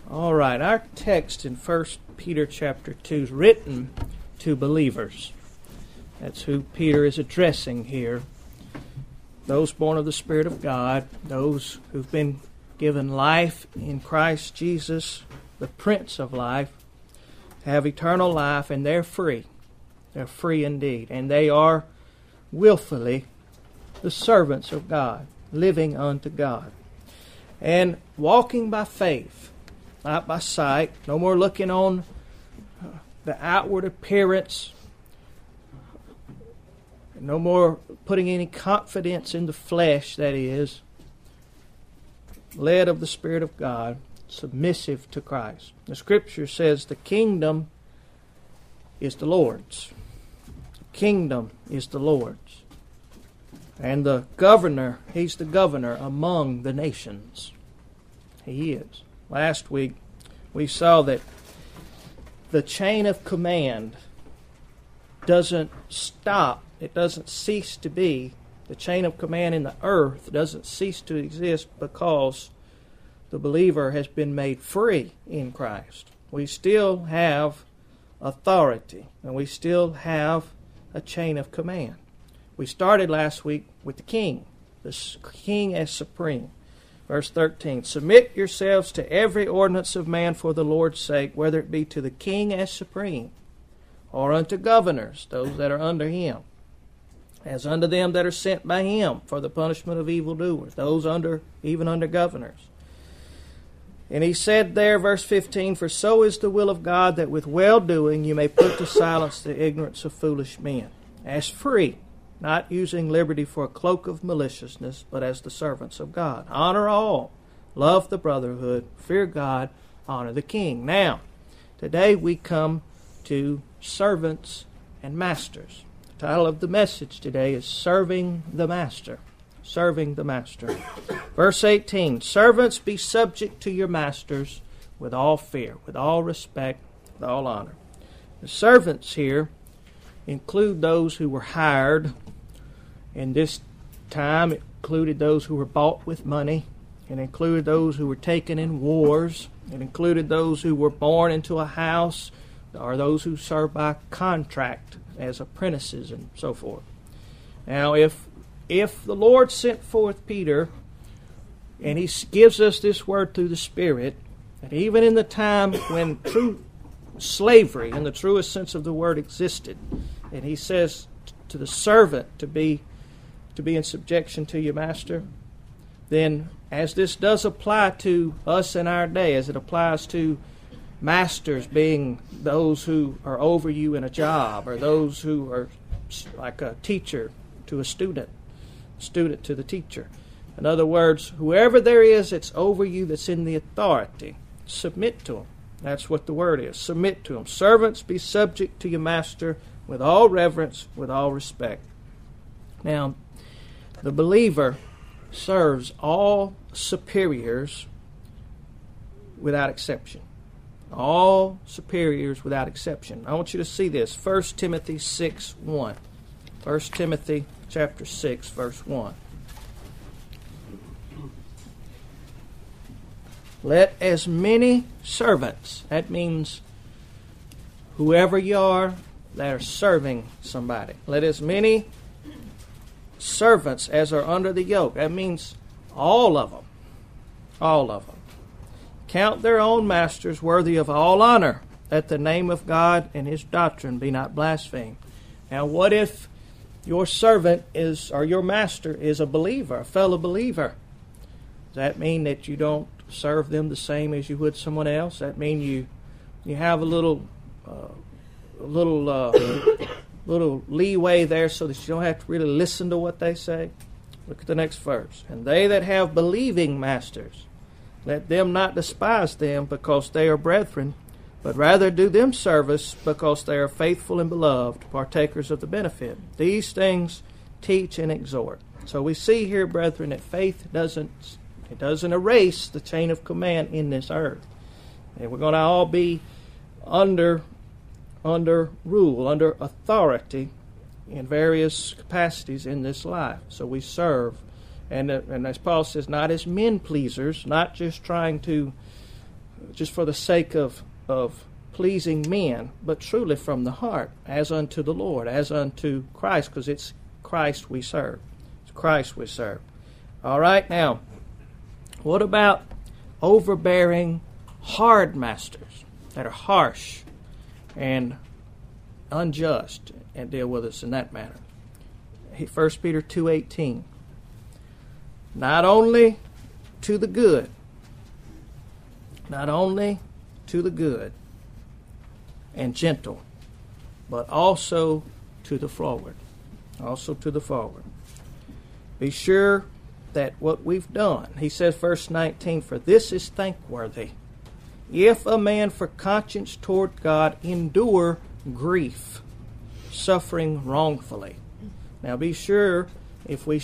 All right, our text in 1 Peter chapter 2 is written to believers. That's who Peter is addressing here. Those born of the Spirit of God, those who've been given life in Christ Jesus, the Prince of life, have eternal life, and they're free. They're free indeed. And they are willfully the servants of God, living unto God. And walking by faith, not by sight. No more looking on the outward appearance. No more putting any confidence in the flesh, that is. Led of the Spirit of God, submissive to Christ. The Scripture says the kingdom is the Lord's. The kingdom is the Lord's. And the governor, He's the governor among the nations. He is. Last week we saw that the chain of command doesn't stop. It doesn't cease to be. The chain of command in the earth doesn't cease to exist because the believer has been made free in Christ. We still have authority, and we still have a chain of command. We started last week with the king as supreme. Verse 13, submit yourselves to every ordinance of man for the Lord's sake, whether it be to the king as supreme, or unto governors, those that are under him, as unto them that are sent by him for the punishment of evildoers, those even under governors. And he said there, verse 15, for so is the will of God, that with well-doing you may put to silence the ignorance of foolish men, as free, not using liberty for a cloak of maliciousness, but as the servants of God. Honor all, love the brotherhood, fear God, honor the king. Now, today we come to servants and masters. The title of the message today is Serving the Master. Serving the Master. Verse 18, servants, be subject to your masters with all fear, with all respect, with all honor. The servants here include those who were hired. In this time, it included those who were bought with money. It included those who were taken in wars. It included those who were born into a house, or those who served by contract as apprentices and so forth. Now, if the Lord sent forth Peter, and he gives us this word through the Spirit, that even in the time when true slavery, in the truest sense of the word, existed, and he says to the servant to be in subjection to your master, then as this does apply to us in our day, as it applies to masters being those who are over you in a job, or those who are like a teacher to a student to the teacher. In other words, whoever there is that's over you, that's in the authority, submit to him. That's what the word is. Submit to him. Servants, be subject to your master with all reverence, with all respect. Now, the believer serves all superiors without exception. All superiors without exception. I want you to see this. 1 Timothy 6:1. 1 Timothy chapter 6, verse 1. Let as many servants, that means whoever you are that are serving somebody. Let as many servants as are under the yoke. That means all of them. All of them. Count their own masters worthy of all honor, that the name of God and His doctrine be not blasphemed. Now, what if your servant is, or your master is a believer, a fellow believer? Does that mean that you don't serve them the same as you would someone else? Does that mean you have a little leeway there so that you don't have to really listen to what they say? Look at the next verse. And they that have believing masters, let them not despise them because they are brethren, but rather do them service because they are faithful and beloved, partakers of the benefit. These things teach and exhort. So we see here, brethren, that faith doesn't erase the chain of command in this earth. And we're going to all be under rule, under authority in various capacities in this life. So we serve. And as Paul says, not as men pleasers, not just trying to just for the sake of pleasing men, but truly from the heart, as unto the Lord, as unto Christ, because it's Christ we serve. It's Christ we serve. All right, now, what about overbearing, hard masters that are harsh and unjust and deal with us in that manner? 1 Peter 2:18. Not only to the good, and gentle, but also to the forward. Be sure that what we've done, he says, verse 19, for this is thankworthy, if a man for conscience toward God endure grief, suffering wrongfully. Now be sure, if we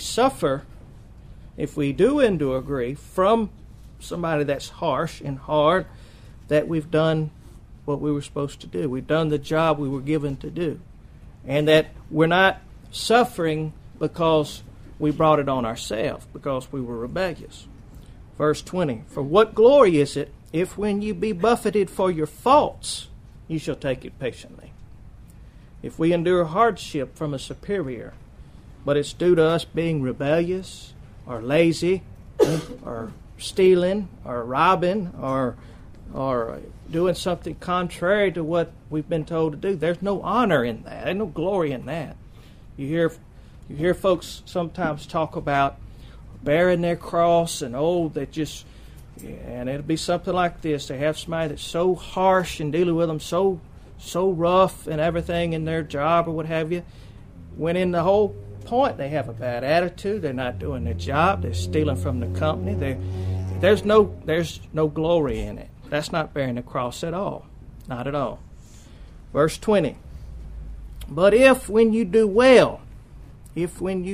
do endure grief from somebody that's harsh and hard, that we've done what we were supposed to do. We've done the job we were given to do. And that we're not suffering because we brought it on ourselves, because we were rebellious. Verse 20, for what glory is it if when you be buffeted for your faults, you shall take it patiently? If we endure hardship from a superior, but it's due to us being rebellious or lazy or stealing or robbing or doing something contrary to what we've been told to do, there's no honor in that. There's no glory in that. You hear folks sometimes talk about bearing their cross and and it'll be something like this. They have somebody that's so harsh and dealing with them so rough and everything in their job or what have you, when in the whole point they have a bad attitude, they're not doing their job, they're stealing from the company, there's no glory in it. That's not bearing the cross at all. Not at all. Verse 20. But if when you do well, you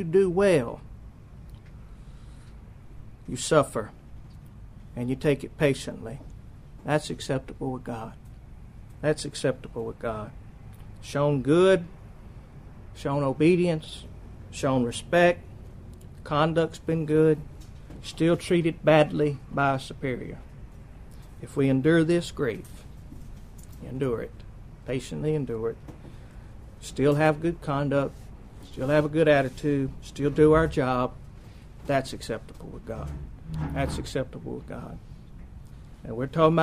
suffer and you take it patiently, that's acceptable with God. That's acceptable with God. Shown good, shown obedience, shown respect, conduct's been good, still treated badly by a superior. If we endure this grief, endure it. Patiently endure it. Still have good conduct, still have a good attitude, still do our job, that's acceptable with God. That's acceptable with God. And we're talking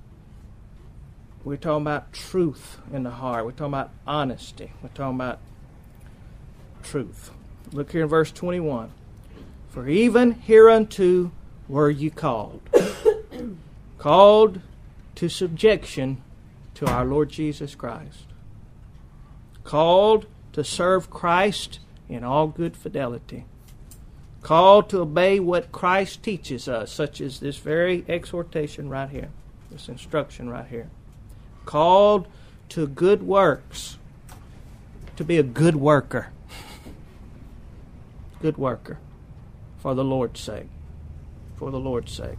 about truth in the heart. We're talking about honesty. We're talking about truth. Look here in verse 21. For even hereunto were you called. Called to subjection to our Lord Jesus Christ. Called to serve Christ in all good fidelity. Called to obey what Christ teaches us, such as this very exhortation right here, this instruction right here. Called to good works, to be a good worker. Good worker, for the Lord's sake. For the Lord's sake.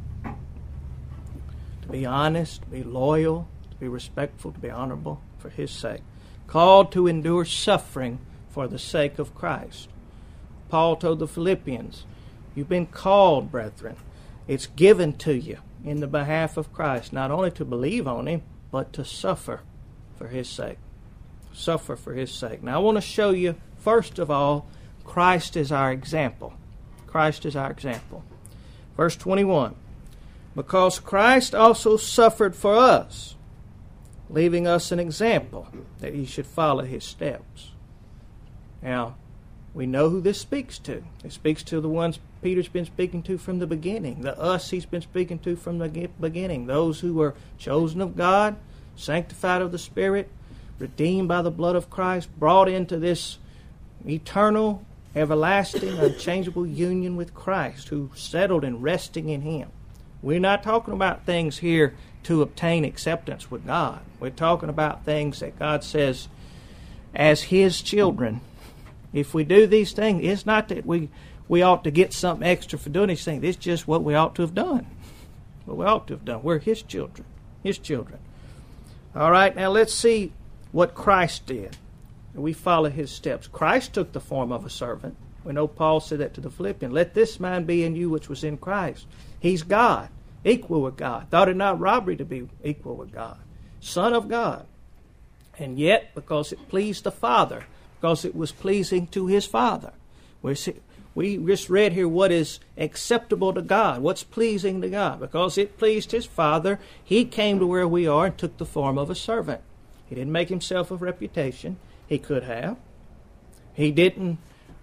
To be honest, to be loyal, to be respectful, to be honorable, for His sake. Called to endure suffering for the sake of Christ. Paul told the Philippians, you've been called, brethren. It's given to you in the behalf of Christ, not only to believe on Him, but to suffer for His sake. Suffer for His sake. Now I want to show you, first of all, Christ is our example. Christ is our example. Verse 21. Because Christ also suffered for us, leaving us an example that ye should follow His steps. Now, we know who this speaks to. It speaks to the ones Peter's been speaking to from the beginning. The us he's been speaking to from the beginning. Those who were chosen of God, sanctified of the Spirit, redeemed by the blood of Christ, brought into this eternal, everlasting, unchangeable union with Christ, who settled in resting in Him. We're not talking about things here to obtain acceptance with God. We're talking about things that God says, as His children, if we do these things, it's not that we ought to get something extra for doing these things. It's just what we ought to have done. What we ought to have done. We're His children. His children. All right, now let's see what Christ did. We follow His steps. Christ took the form of a servant. We know Paul said that to the Philippians. Let this mind be in you which was in Christ. He's God. equal with God. Thought it not robbery to be equal with God. Son of God. And yet, because it pleased the Father, because it was pleasing to his Father. We just read here what is acceptable to God, what's pleasing to God. Because it pleased his Father, he came to where we are and took the form of a servant. He didn't make himself of reputation. He could have. He didn't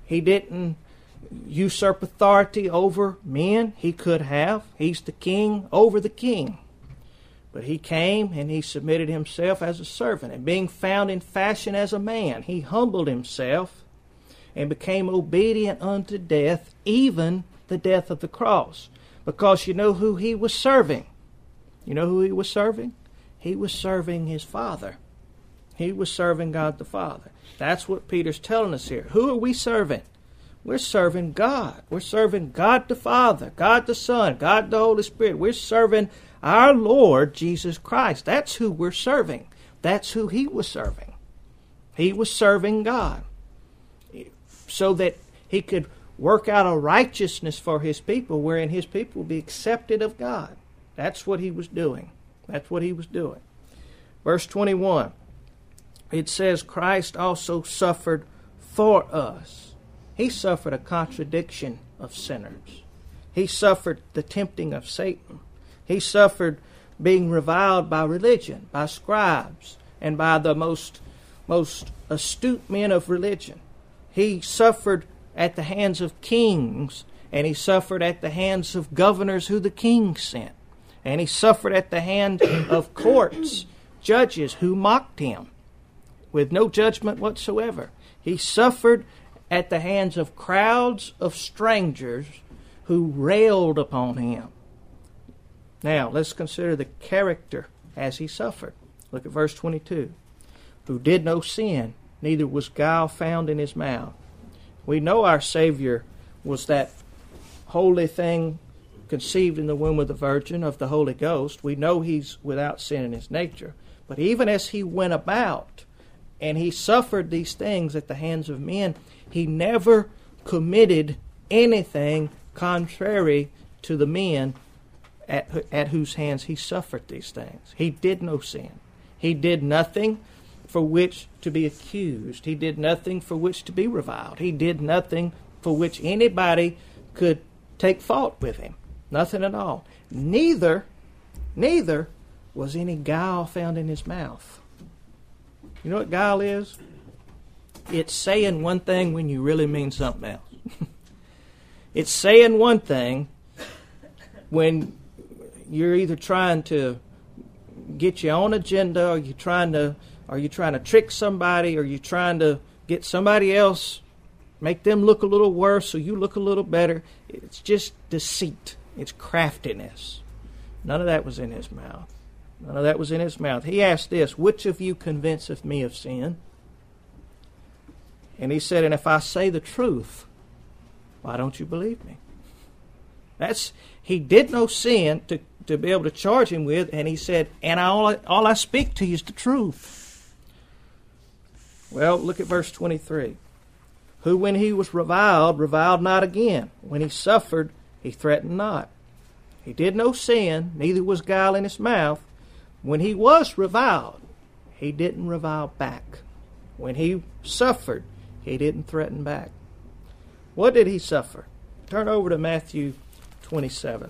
usurp authority over men. He could have. He's the king over the king. But he came and he submitted himself as a servant. And being found in fashion as a man, he humbled himself and became obedient unto death, even the death of the cross. Because you know who he was serving? You know who he was serving? He was serving his Father. He was serving God the Father. That's what Peter's telling us here. Who are we serving? We're serving God. We're serving God the Father, God the Son, God the Holy Spirit. We're serving our Lord Jesus Christ. That's who we're serving. That's who he was serving. He was serving God so that he could work out a righteousness for his people wherein his people will be accepted of God. That's what he was doing. That's what he was doing. Verse 21, it says, Christ also suffered for us. He suffered a contradiction of sinners. He suffered the tempting of Satan. He suffered being reviled by religion, by scribes, and by the most astute men of religion. He suffered at the hands of kings, and he suffered at the hands of governors who the king sent. And he suffered at the hand of courts, judges who mocked him with no judgment whatsoever. He suffered at the hands of crowds of strangers who railed upon him. Now, let's consider the character as he suffered. Look at verse 22. Who did no sin, neither was guile found in his mouth. We know our Savior was that holy thing conceived in the womb of the Virgin of the Holy Ghost. We know he's without sin in his nature. But even as he went about and he suffered these things at the hands of men, he never committed anything contrary to the men at whose hands he suffered these things. He did no sin. He did nothing for which to be accused. He did nothing for which to be reviled. He did nothing for which anybody could take fault with him. Nothing at all. Neither was any guile found in his mouth. You know what guile is? It's saying one thing when you really mean something else. It's saying one thing when you're either trying to get your own agenda, or you're trying to trick somebody, or you're trying to get somebody else, make them look a little worse so you look a little better. It's just deceit. It's craftiness. None of that was in his mouth. None of that was in his mouth. He asked this, which of you convinceth me of sin? And he said, and if I say the truth, why don't you believe me? He did no sin to be able to charge him with, and he said, and all I speak to you is the truth. Well, look at verse 23. Who when he was reviled not again. When he suffered, he threatened not. He did no sin, neither was guile in his mouth. When he was reviled, he didn't revile back. When he suffered, he didn't threaten back. What did he suffer? Turn over to Matthew 27.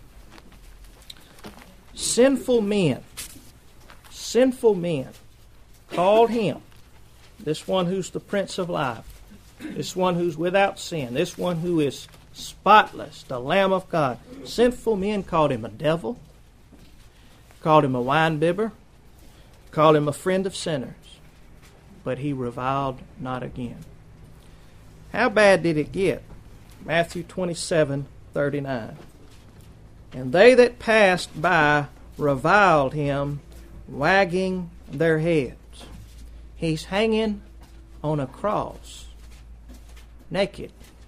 Sinful men called him, this one who's the Prince of Life, this one who's without sin, this one who is spotless, the Lamb of God. Sinful men called him a devil, called him a winebibber, called him a friend of sinners, but he reviled not again. How bad did it get? Matthew 27:39. And they that passed by reviled him, wagging their heads. He's hanging on a cross, naked,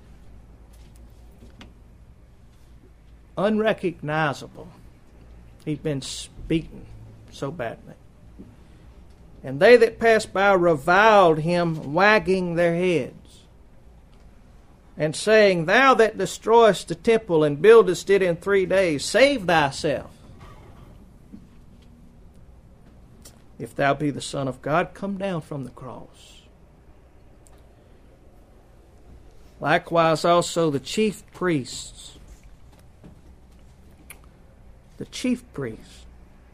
unrecognizable. He's been beaten so badly. And they that passed by reviled him, wagging their heads, and saying, Thou that destroyest the temple and buildest it in 3 days, save thyself. If thou be the Son of God, come down from the cross. Likewise also the chief priests. The chief priests.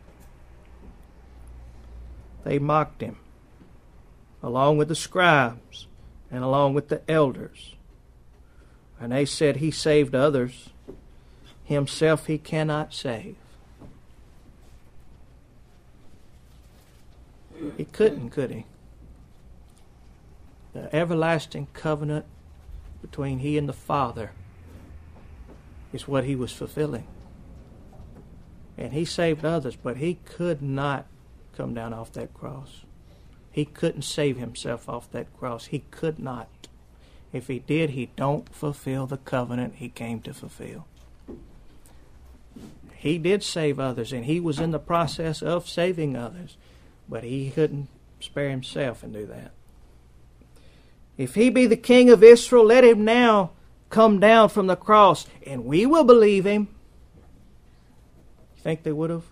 They mocked him, along with the scribes and along with the elders. And they said, he saved others. Himself he cannot save. He couldn't, could he? The everlasting covenant between he and the Father is what he was fulfilling. And he saved others, but he could not come down off that cross. He couldn't save himself off that cross. He could not. If he did, he don't fulfill the covenant he came to fulfill. He did save others, and he was in the process of saving others, but he couldn't spare himself and do that. If he be the King of Israel, let him now come down from the cross, and we will believe him. You think they would have?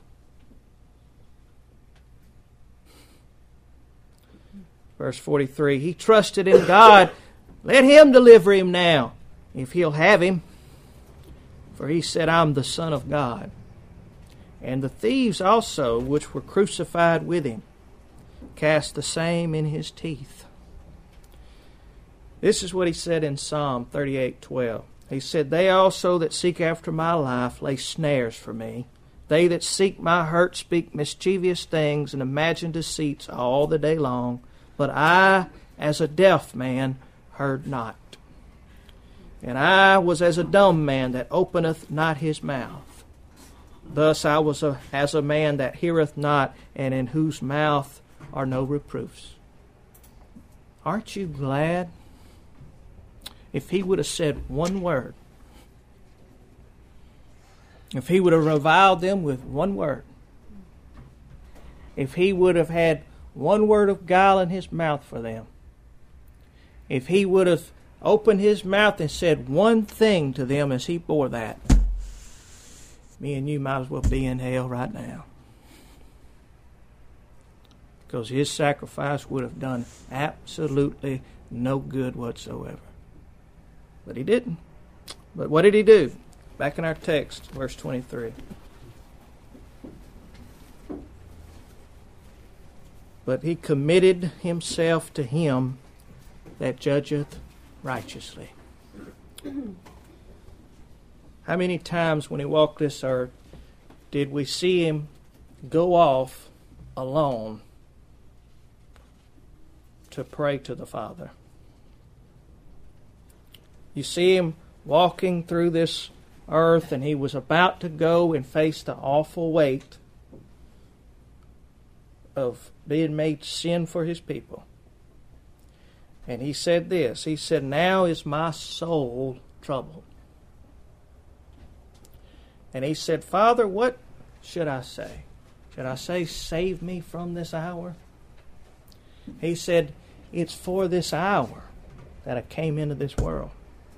Verse 43, he trusted in God. Let him deliver him now, if he'll have him. For he said, I'm the Son of God. And the thieves also, which were crucified with him, cast the same in his teeth. This is what he said in Psalm 38:12. He said, they also that seek after my life lay snares for me. They that seek my hurt speak mischievous things and imagine deceits all the day long. But I, as a deaf man, heard not. And I was as a dumb man that openeth not his mouth. Thus I was as a man that heareth not, and in whose mouth are no reproofs. Aren't you glad if he would have said one word? If he would have reviled them with one word? If he would have had one word of guile in his mouth for them? If he would have opened his mouth and said one thing to them as he bore that, me and you might as well be in hell right now. Because his sacrifice would have done absolutely no good whatsoever. But he didn't. But what did he do? Back in our text, verse 23. But he committed himself to him that judgeth righteously. How many times when he walked this earth did we see him go off alone to pray to the Father? You see him walking through this earth, and he was about to go and face the awful weight of being made sin for his people. And he said this, he said, now is my soul troubled. And he said, Father, what should I say? Should I say, save me from this hour? He said, it's for this hour that I came into this world.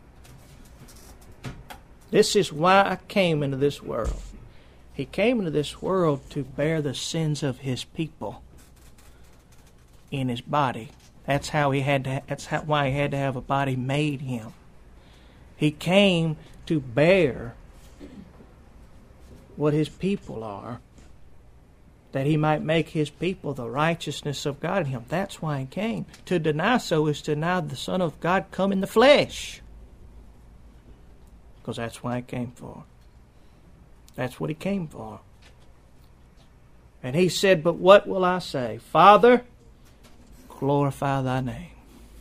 This is why I came into this world. He came into this world to bear the sins of his people in his body. That's why he had to have a body made him. He came to bear what his people are, that he might make his people the righteousness of God in him. That's why he came. To deny so is to deny the Son of God come in the flesh. Because that's why he came for. That's what he came for. And he said, but what will I say? Father, glorify thy name.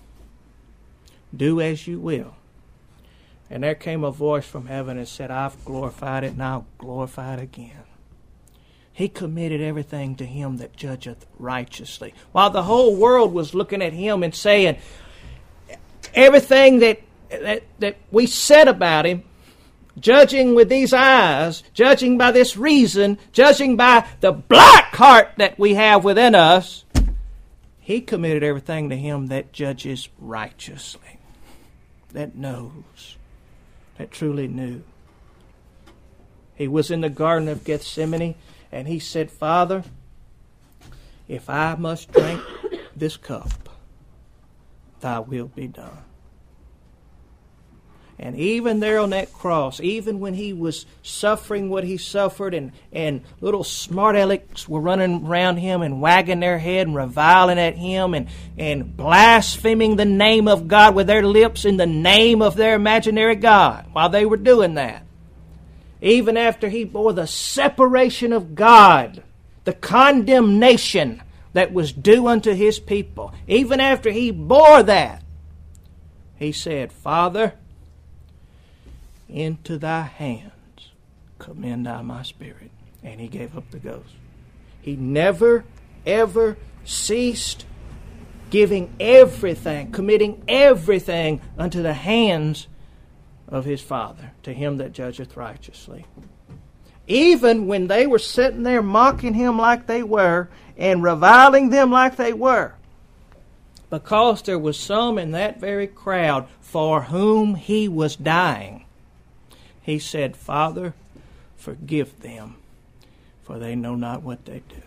Do as you will. And there came a voice from heaven and said, I've glorified it and I'll glorify it again. He committed everything to him that judgeth righteously. While the whole world was looking at him and saying, everything that we said about him, judging with these eyes, judging by this reason, judging by the black heart that we have within us, he committed everything to him that judges righteously, that knows, that truly knew. He was in the Garden of Gethsemane, and he said, Father, if I must drink this cup, thy will be done. And even there on that cross, even when he was suffering what he suffered, and little smart alecks were running around him and wagging their head and reviling at him and blaspheming the name of God with their lips in the name of their imaginary God while they were doing that. Even after he bore the separation of God, the condemnation that was due unto his people, even after he bore that, he said, Father, into thy hands commend I my spirit. And he gave up the ghost. He never, ever ceased giving everything, committing everything unto the hands of his Father, to him that judgeth righteously. Even when they were sitting there mocking him like they were and reviling them like they were, because there was some in that very crowd for whom he was dying, he said, Father, forgive them, for they know not what they do.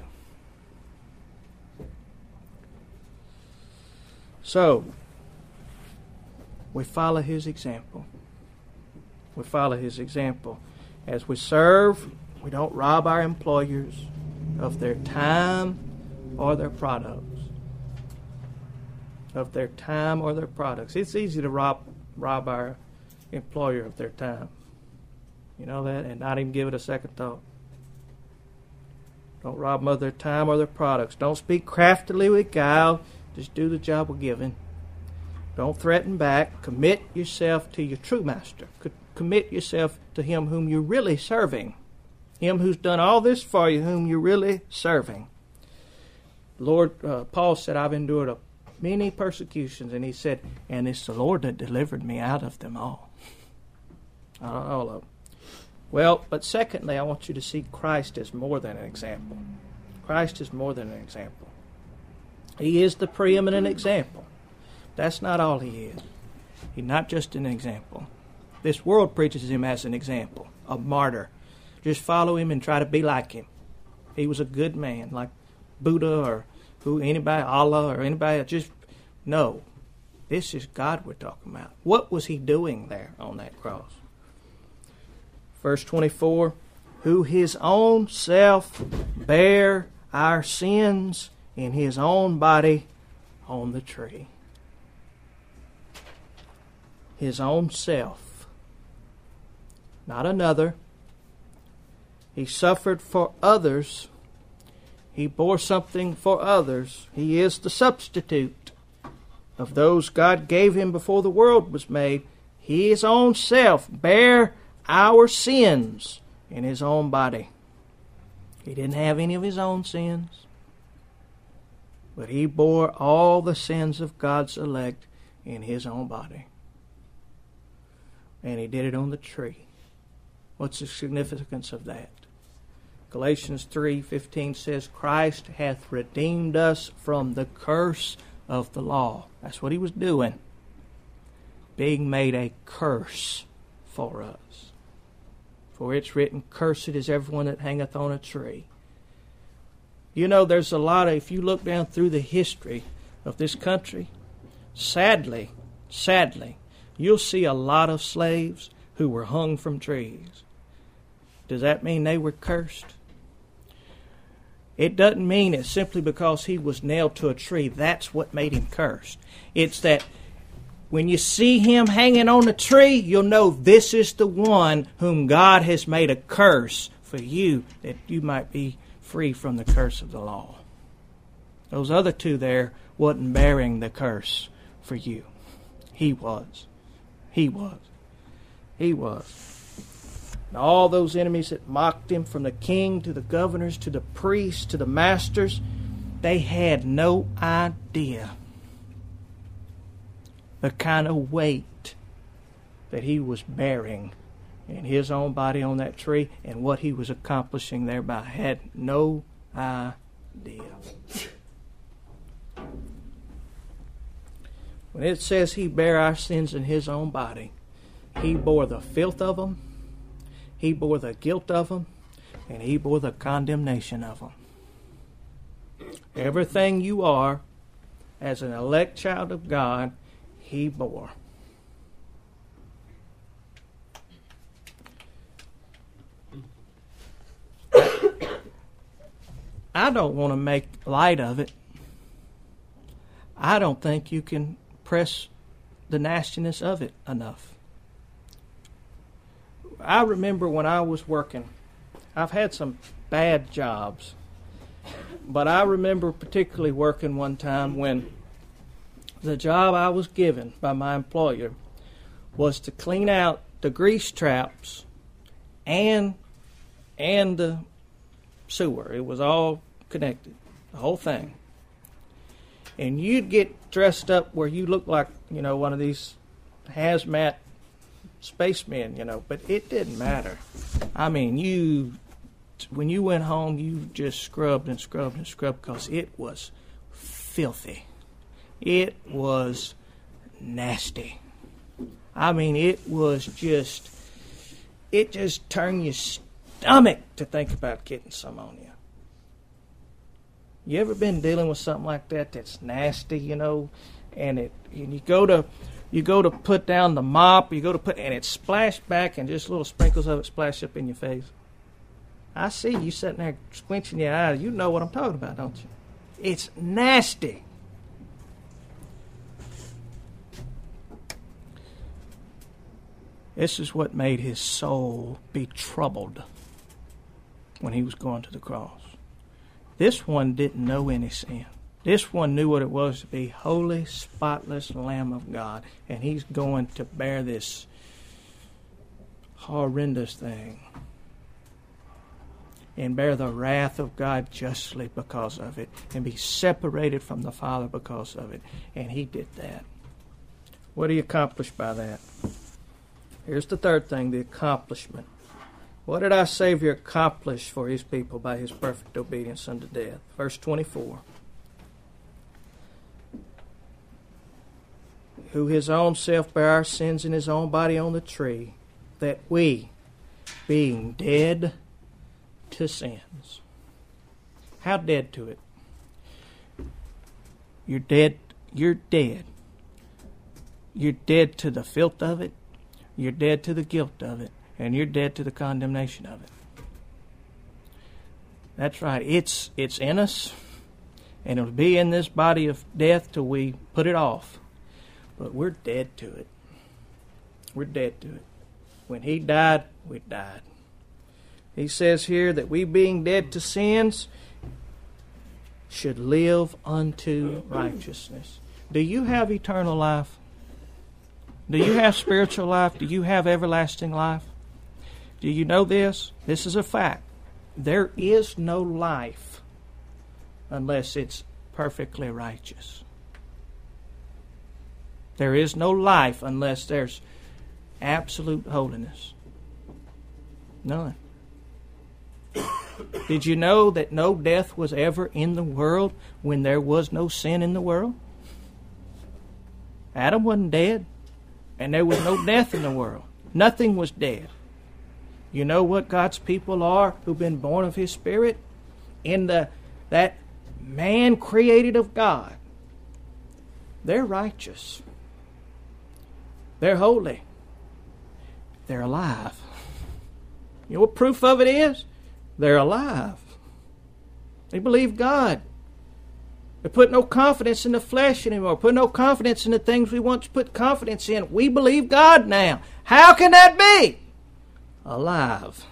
So, we follow his example. We follow his example. As we serve, we don't rob our employers of their time or their products. Of their time or their products. It's easy to rob our employer of their time. You know that? And not even give it a second thought. Don't rob them of their time or their products. Don't speak craftily with guile. Just do the job we're given. Don't threaten back. Commit yourself to your true master. Commit yourself to him whom you're really serving. Him who's done all this for you, whom you're really serving. Lord, Paul said, I've endured many persecutions. And he said, and it's the Lord that delivered me out of them all. All of them. Well, but secondly, I want you to see Christ as more than an example. Christ is more than an example. He is the preeminent example. That's not all he is. He's not just an example. This world preaches him as an example, a martyr. Just follow him and try to be like him. He was a good man, like Buddha or anybody, Allah or anybody. Just no. This is God we're talking about. What was he doing there on that cross? Verse 24, who his own self bare our sins in his own body on the tree. His own self. Not another. He suffered for others. He bore something for others. He is the substitute of those God gave him before the world was made. His own self bare our sins in his own body. He didn't have any of his own sins, but he bore all the sins of God's elect in his own body. And he did it on the tree. What's the significance of that? Galatians 3:15 says, Christ hath redeemed us from the curse of the law. That's what he was doing. Being made a curse for us. For it's written, cursed is everyone that hangeth on a tree. You know, there's a lot of, if you look down through the history of this country, sadly, you'll see a lot of slaves who were hung from trees. Does that mean they were cursed? It doesn't mean it's simply because he was nailed to a tree. That's what made him cursed. It's that when you see him hanging on a tree, you'll know this is the one whom God has made a curse for you, that you might be free from the curse of the law. Those other two there wasn't bearing the curse for you. He was. He was. He was. And all those enemies that mocked him, from the king to the governors to the priests to the masters, they had no idea the kind of weight that he was bearing in his own body on that tree and what he was accomplishing thereby. Had no idea. When it says he bare our sins in his own body, he bore the filth of them, he bore the guilt of them, and he bore the condemnation of them. Everything you are as an elect child of God, He bore. I don't want to make light of it. I don't think you can press the nastiness of it enough. I remember when I was working, I've had some bad jobs, but I remember particularly working one time when the job I was given by my employer was to clean out the grease traps and the sewer. It was all connected, the whole thing. And you'd get dressed up where you look like, one of these hazmat spacemen, but it didn't matter. I mean, when you went home, you just scrubbed and scrubbed and scrubbed because it was filthy. It was nasty. I mean, it just turned your stomach to think about getting some on you. You ever been dealing with something like that that's nasty, and you go to put down the mop, and it splashed back and just little sprinkles of it splash up in your face? I see you sitting there squinching your eyes. You know what I'm talking about, don't you? It's nasty. This is what made his soul be troubled when he was going to the cross. This one didn't know any sin. This one knew what it was to be holy, spotless Lamb of God. And he's going to bear this horrendous thing and bear the wrath of God justly because of it and be separated from the Father because of it. And he did that. What do you accomplish by that? Here's the third thing, the accomplishment. What did our Savior accomplish for his people by his perfect obedience unto death? Verse 24. Who his own self bare our sins in his own body on the tree, that we, being dead to sins. How dead to it? You're dead. You're dead. You're dead to the filth of it. You're dead to the guilt of it. And you're dead to the condemnation of it. That's right. It's in us, and it'll be in this body of death till we put it off. But we're dead to it. We're dead to it. When he died, we died. He says here that we, being dead to sins, should live unto righteousness. Do you have eternal life? Do you have spiritual life? Do you have everlasting life? Do you know this? This is a fact. There is no life unless it's perfectly righteous. There is no life unless there's absolute holiness. None. Did you know that no death was ever in the world when there was no sin in the world? Adam wasn't dead, and there was no death in the world. Nothing was dead. You know what God's people are who've been born of his Spirit? In that man created of God. They're righteous. They're holy. They're alive. You know what proof of it is? They're alive. They believe God. They put no confidence in the flesh anymore. Put no confidence in the things we once put confidence in. We believe God now. How can that be? Alive.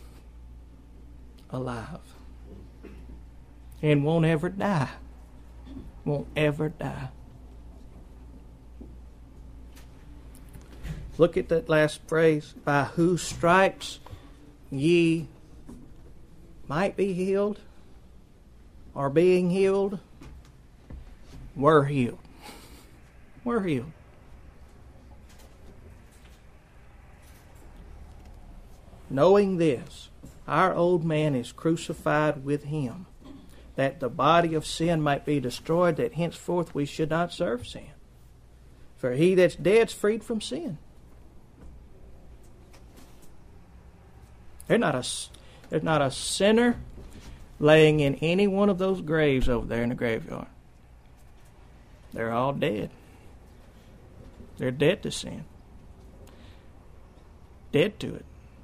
Alive. And won't ever die. Won't ever die. Look at that last phrase. By whose stripes ye might be healed, or being healed, were healed. Were healed. Knowing this, our old man is crucified with him, that the body of sin might be destroyed, that henceforth we should not serve sin. For he that's dead is freed from sin. There's not a sinner laying in any one of those graves over there in the graveyard. They're all dead. They're dead to sin. Dead to it.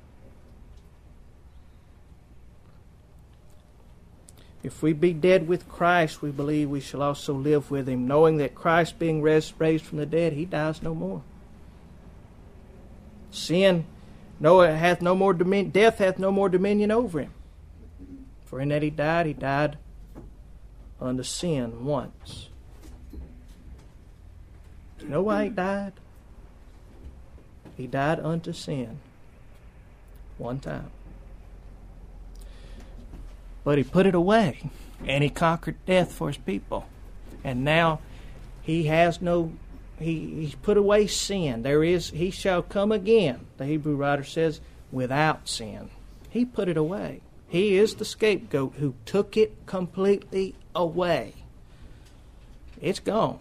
If we be dead with Christ, we believe we shall also live with him, knowing that Christ being raised from the dead, he dies no more. Sin hath no more dominion, death hath no more dominion over him. For in that he died unto sin once. You know why he died? He died unto sin one time. But he put it away, and he conquered death for his people. And now he put away sin. He shall come again, the Hebrew writer says, without sin. He put it away. He is the scapegoat who took it completely away. It's gone.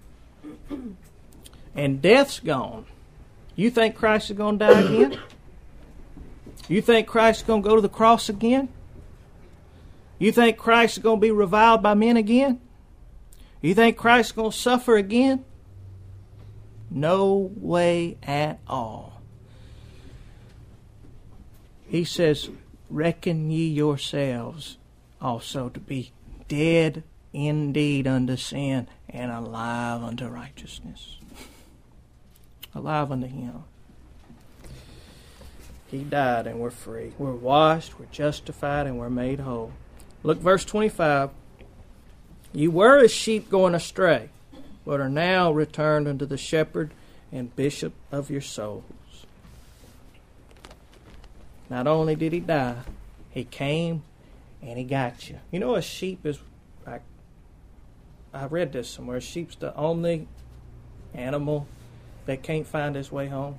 And death's gone. You think Christ is going to die again? You think Christ is going to go to the cross again? You think Christ is going to be reviled by men again? You think Christ is going to suffer again? No way at all. He says, reckon ye yourselves also to be dead indeed unto sin and alive unto righteousness. Alive unto him. He died and we're free. We're washed, we're justified, and we're made whole. Look, verse 25. You were as sheep going astray, but are now returned unto the shepherd and bishop of your souls. Not only did he die, he came and he got you. You know, a sheep is, I read this somewhere, a sheep's the only animal that can't find its way home.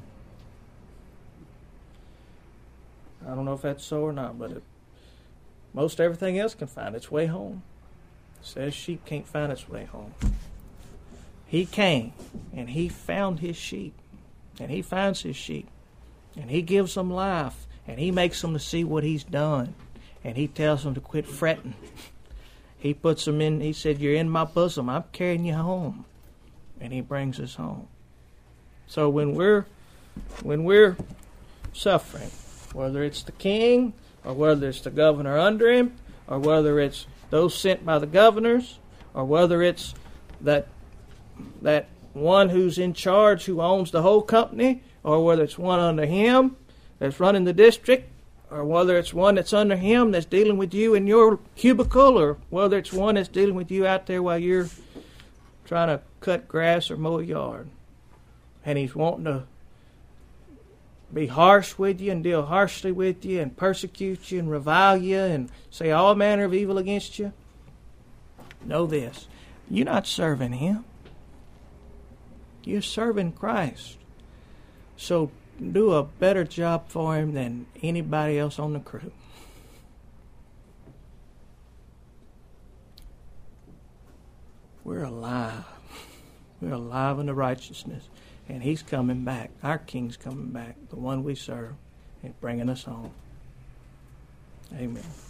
I don't know if that's so or not, but most everything else can find its way home. It says sheep can't find its way home. He came and he found his sheep, and he finds his sheep, and he gives them life, and he makes them to see what he's done, and he tells them to quit fretting. He puts them in. He said, "You're in my bosom. I'm carrying you home," and he brings us home. So when we're suffering, whether it's the king, or whether it's the governor under him, or whether it's those sent by the governors, or whether it's that one who's in charge who owns the whole company, or whether it's one under him that's running the district, or whether it's one that's under him that's dealing with you in your cubicle, or whether it's one that's dealing with you out there while you're trying to cut grass or mow a yard. And he's wanting to be harsh with you and deal harshly with you and persecute you and revile you and say all manner of evil against you. Know this. You're not serving him. You're serving Christ. So do a better job for him than anybody else on the crew. We're alive. We're alive unto righteousness. And he's coming back. Our King's coming back. The one we serve. And bringing us home. Amen.